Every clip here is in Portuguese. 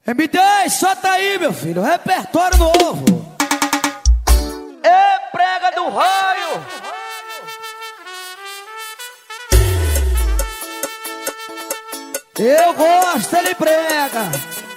M10, solta aí, meu filho, repertório novo. Prega do raio. Eu gosto, ele prega.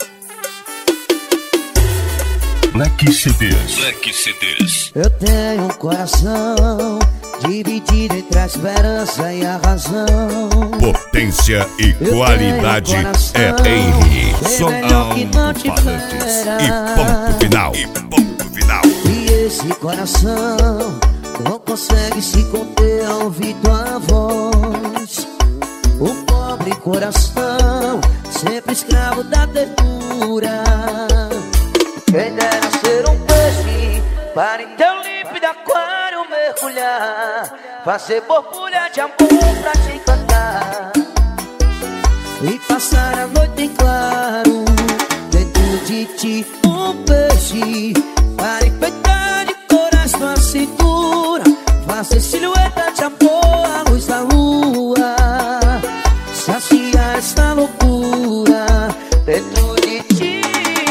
Black CDs. Eu tenho um coração dividido entre a esperança e a razão. Potência e qualidade é Henry. Som alto-falantes e ponto final. E esse coração não consegue se conter ao ouvir tua voz. O pobre coração, sempre escravo da ternura. Quem dera ser um peixe para em teu límpido aquário mergulhar, fazer borbulha de amor pra te cantar e passar a noite em claro dentro de ti. Um peixe para enfeitar de coração a cintura, fazer silhueta de amor à luz da lua, saciar essa loucura dentro de ti.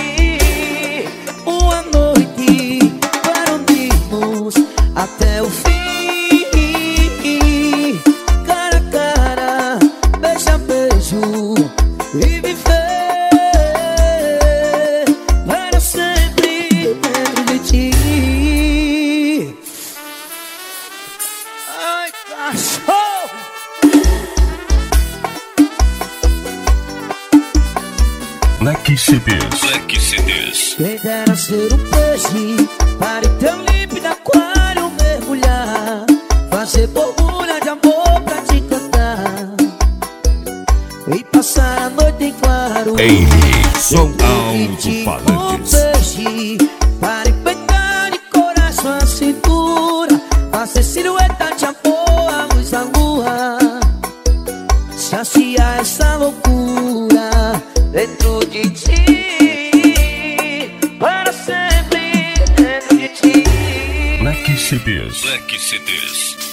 Uma noite para unirmos até o fim, cara a cara, beijo a beijo, e viver para sempre dentro de ti. Ai, cachorro! Black CDs. Quem dera ser um peixe para em teu límpido aquário mergulhar, fazer borbulha de amor pra te cantar e passar a noite em claro. Henry, som Um alto-falantes. peixe para enfeitar de coração a cintura, fazer silhueta de amor à luz da lua, saciar essa loucura dentro de ti, para sempre dentro de ti. Black CDs.